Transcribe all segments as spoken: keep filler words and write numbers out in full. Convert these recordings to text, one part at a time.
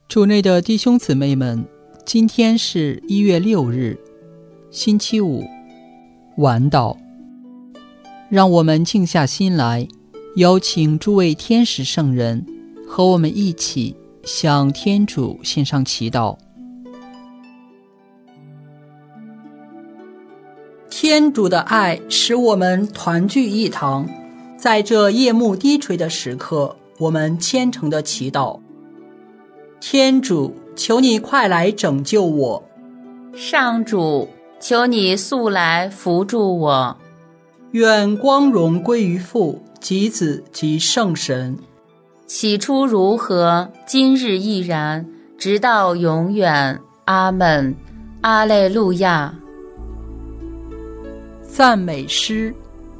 主内的弟兄姊妹们，今天是一月六日，星期五，晚祷。让我们静下心来，邀请诸位天使圣人和我们一起向天主献上祈祷。天主的爱使我们团聚一堂，在这夜幕低垂的时刻，我们虔诚的祈祷。天主，求你快来拯救我。 上主，求你速来扶助我。 愿光荣归于父及子及圣神。 起初如何，今日亦然，直到永远。阿们。阿肋路亚。 赞美诗。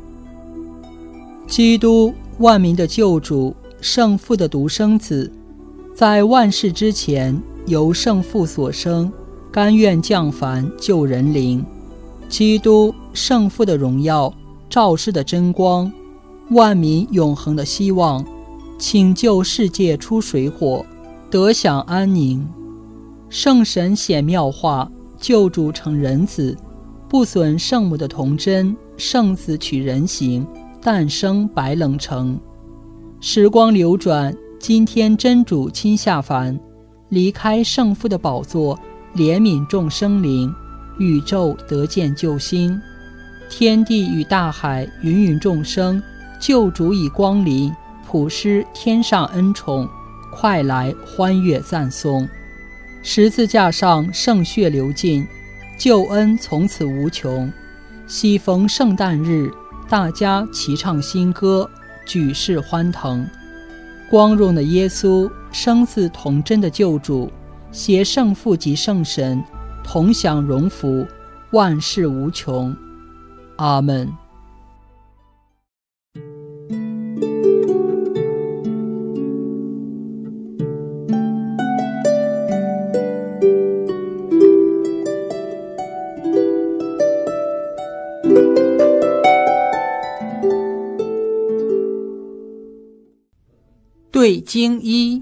基督，万民的救主，圣父的独生子，在万世之前由圣父所生，甘愿降凡救人灵。基督，圣父的荣耀，照世的真光，万民永恒的希望，请救世界出水火，得享安宁。圣神显妙化，救主成人子，不损圣母的童真，圣子取人形，诞生白冷城。时光流转，今天真主亲下凡，离开圣父的宝座，怜悯众生灵，宇宙得见救星。天地与大海，芸芸众生，救主已光临，普施天上恩宠，快来欢悦赞颂。十字架上圣血流尽，救恩从此无穷。喜逢圣诞日，大家齐唱新歌，举世欢腾。光荣的耶稣，生死童真的救主，携圣父及圣神，同享荣福，万事无穷。阿们。对经一。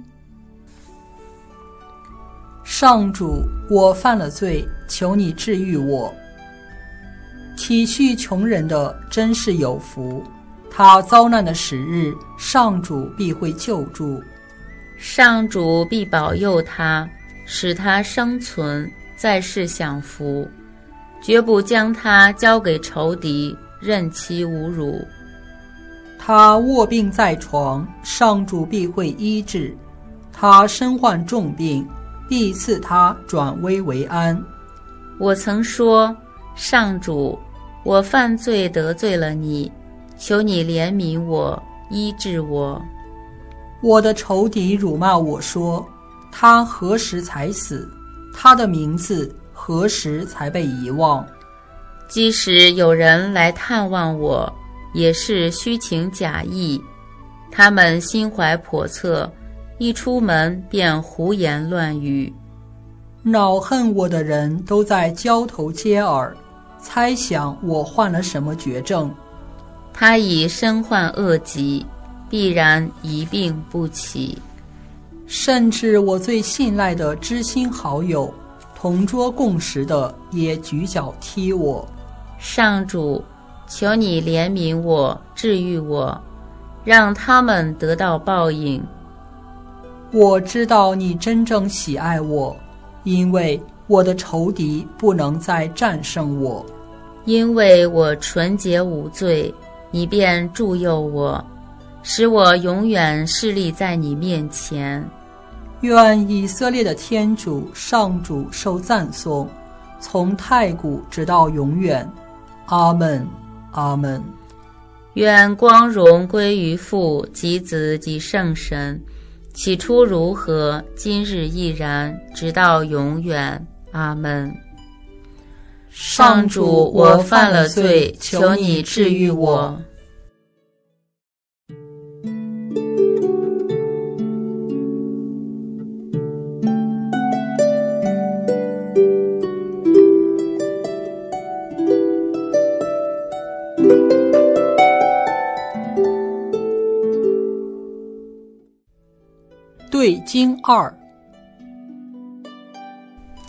上主，我犯了罪，求你治愈我。体恤穷人的真是有福，他遭难的时日，上主必会救助。 上主必保佑他，使他生存，在世享福，绝不将他交给仇敌，任其侮辱。 他卧病在床，上主必会医治；他身患重病，必赐他转危为安。 我曾说，上主，我犯罪得罪了你，求你怜悯我，医治我。 我的仇敌辱骂我说，他何时才死？他的名字何时才被遗忘？ 即使有人来探望我，也是虚情假意，他们心怀叵测，一出门便胡言乱语。 恼恨我的人都在交头接耳，猜想我患了什么绝症。 他已身患恶疾，必然一病不起。 甚至我最信赖的知心好友，同桌共食的，也举脚踢我。 上主，求你怜悯我，治愈我，让他们得到报应。 我知道你真正喜爱我，因为我的仇敌不能再战胜我。 因为我纯洁无罪，你便助佑我，使我永远侍立在你面前。 愿以色列的天主上主受赞颂，从太古直到永远。阿们。阿们。 愿光荣归于父及子及圣神，起初如何，今日亦然，直到永远。阿们。上主，我犯了罪，求你治愈我。 对经二。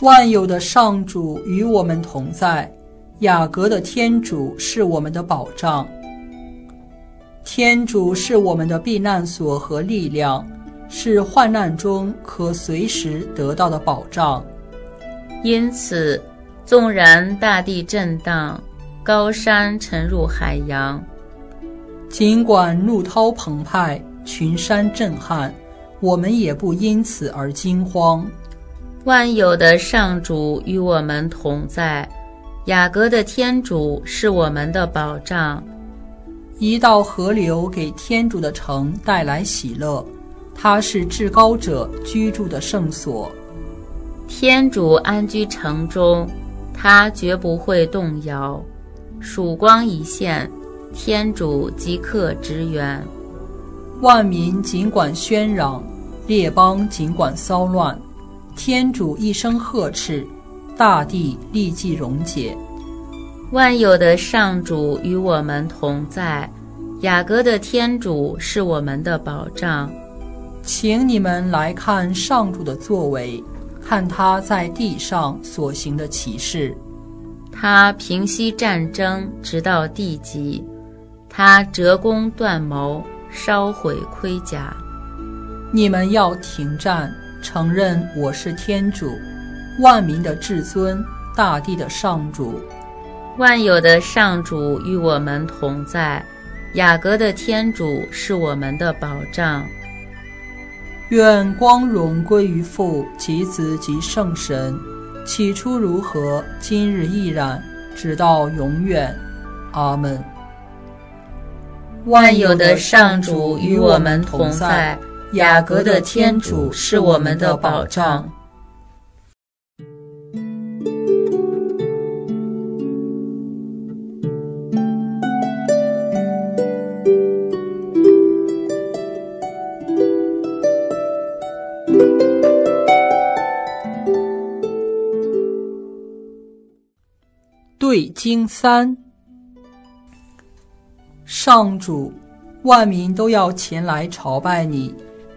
万有的上主与我们同在，雅各的天主是我们的保障。天主是我们的避难所和力量，是患难中可随时得到的保障。 因此，纵然大地震荡，高山沉入海洋， 尽管怒涛澎湃，群山震撼，我们也不因此而惊慌。 万有的上主与我们同在，雅各的天主是我们的保障。 一道河流给天主的城带来喜乐，它是至高者居住的圣所。 天主安居城中，他绝不会动摇。曙光一现，天主即刻支援。 万民尽管喧嚷，列邦尽管骚乱，天主一声呵斥，大地立即溶解。 万有的上主与我们同在，雅各的天主是我们的保障。 请你们来看上主的作为，看他在地上所行的奇事。 他平息战争，直到地极；他折弓断谋，烧毁盔甲。 你们要停战，承认我是天主，万民的至尊，大地的上主。 万有的上主与我们同在，雅各的天主是我们的保障。 愿光荣归于父及子及圣神，起初如何，今日亦然，直到永远。阿们。 万有的上主与我们同在，雅各的天主是我们的保障。 对经三。上主，万民都要前来朝拜你。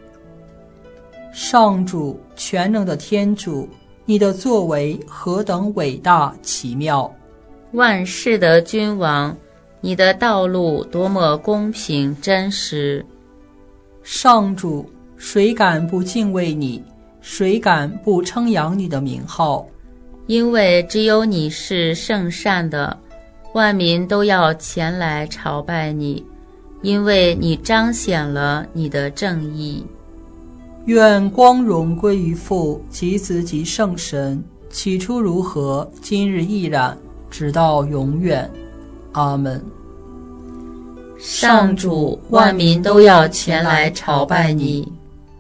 上主，全能的天主，你的作为何等伟大奇妙！ 万世的君王，你的道路多么公平真实！ 上主，谁敢不敬畏你？谁敢不称扬你的名号？ 因为只有你是圣善的，万民都要前来朝拜你，因为你彰显了你的正义。 愿光荣归于父及子及圣神，起初如何，今日亦然，直到永远。阿们。 上主，万民都要前来朝拜你。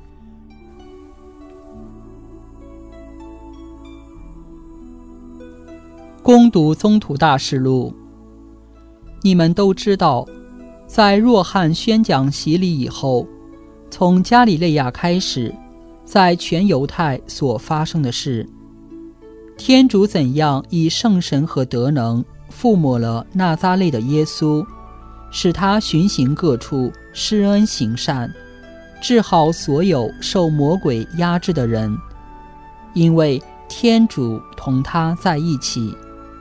攻读宗徒大事录。你们都知道，在若翰宣讲洗礼以后，从加里肋亚开始，在全犹太所发生的事，天主怎样以圣神和德能覆没了纳匝肋的耶稣，使他巡行各处，施恩行善，治好所有受魔鬼压制的人，因为天主同他在一起。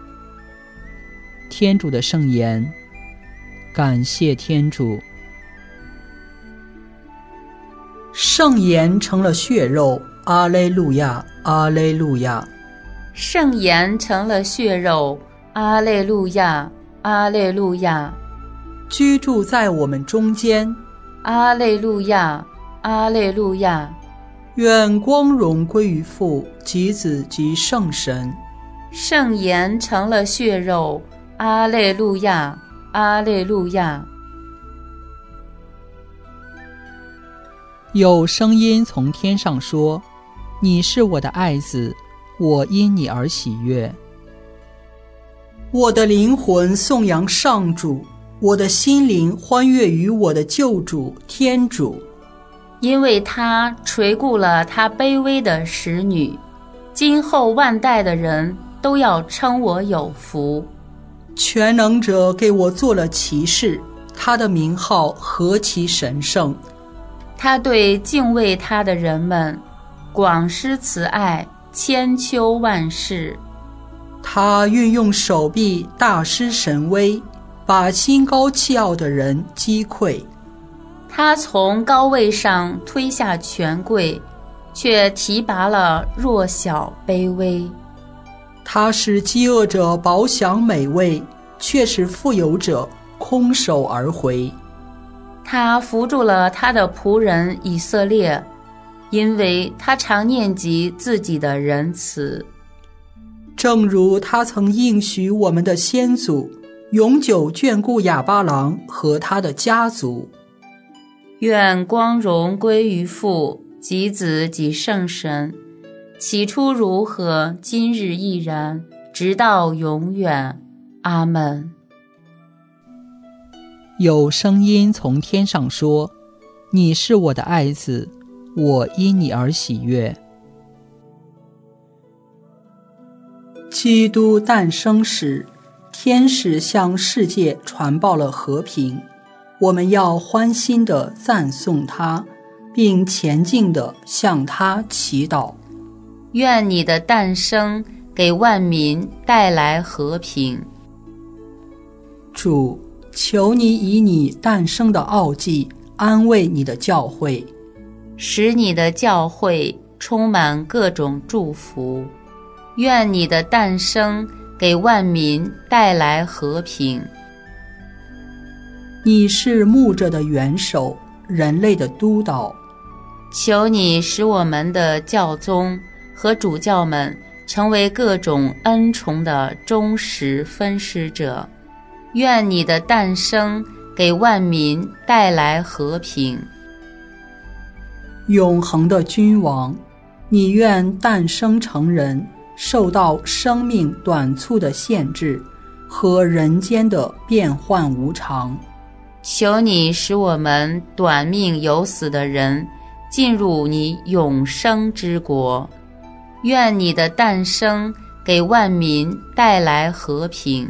天主的圣言，感谢天主。圣言成了血肉，阿肋路亚，阿肋路亚。 圣言成了血肉，阿肋路亚，阿肋路亚。 居住在我们中间， 阿肋路亚，阿肋路亚。 愿光荣归于父及子及圣神。 圣言成了血肉，阿肋路亚，阿肋路亚。 有声音从天上说：你是我的爱子，我因你而喜悦。我的灵魂颂扬上主，我的心灵欢悦于我的救主天主， 因为他垂顾了他卑微的使女，今后万代的人都要称我有福。 全能者给我做了奇事，他的名号何其神圣！ 他对敬畏他的人们广施慈爱， 千秋万世。 他运用手臂大施神威，把心高气傲的人击溃。 他从高位上推下权贵，却提拔了弱小卑微。 他使饥饿者饱享美味，却使富有者空手而回。 他扶助了他的仆人以色列，因为他常念及自己的仁慈。 正如他曾应许我们的先祖，永久眷顾亚巴郎和他的家族。 愿光荣归于父及子及圣神，起初如何，今日亦然，直到永远。阿们。 有声音从天上说：你是我的爱子，我因你而喜悦。基督诞生时，天使向世界传报了和平，我们要欢欣地赞颂他，并前进地向他祈祷。 愿你的诞生给万民带来和平。 主，求你以你诞生的奥迹安慰你的教会， 使你的教会充满各种祝福。愿你的诞生给万民带来和平。 你是牧者的元首，人类的督导。 求你使我们的教宗和主教们成为各种恩宠的忠实分施者。愿你的诞生给万民带来和平。 永恒的君王，你愿诞生成人，受到生命短促的限制和人间的变幻无常。 求你使我们短命有死的人进入你永生之国。愿你的诞生给万民带来和平。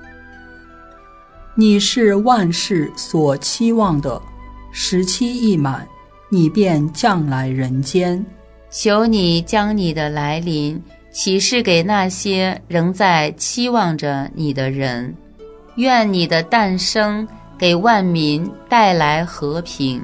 你是万世所期望的，时期一满，你便降来人间。 求你将你的来临启示给那些仍在期望着你的人。愿你的诞生给万民带来和平。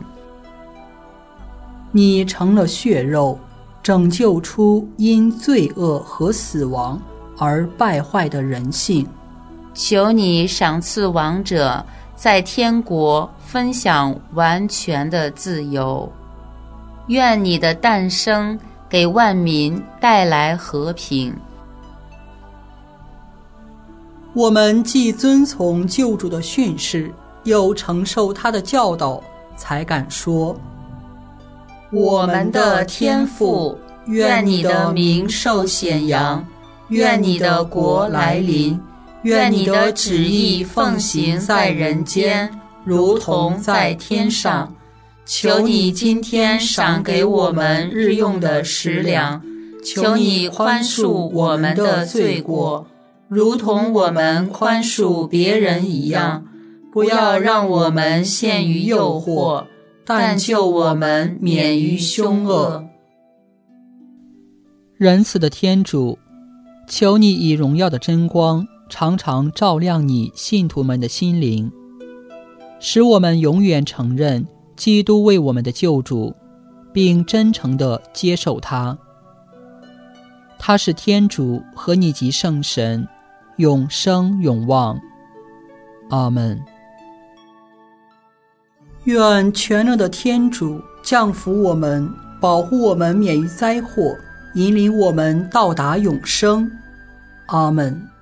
你成了血肉，拯救出因罪恶和死亡而败坏的人性。 求你赏赐亡者在天国分享完全的自由。愿你的诞生给万民带来和平。 我们既遵从救主的训示，又承受他的教导，才敢说： 我们的天父，愿你的名受显扬，愿你的国来临，愿你的旨意奉行在人间，如同在天上。求你今天赏给我们日用的食粮，求你宽恕我们的罪过，如同我们宽恕别人一样。不要让我们陷于诱惑，但救我们免于凶恶。 仁慈的天主，求你以荣耀的真光常常照亮你信徒们的心灵，使我们永远承认基督为我们的救主，并真诚地接受他。他是天主和你及圣神，永生永望。阿们。愿全能的天主降福我们，保护我们免于灾祸，引领我们到达永生。阿们。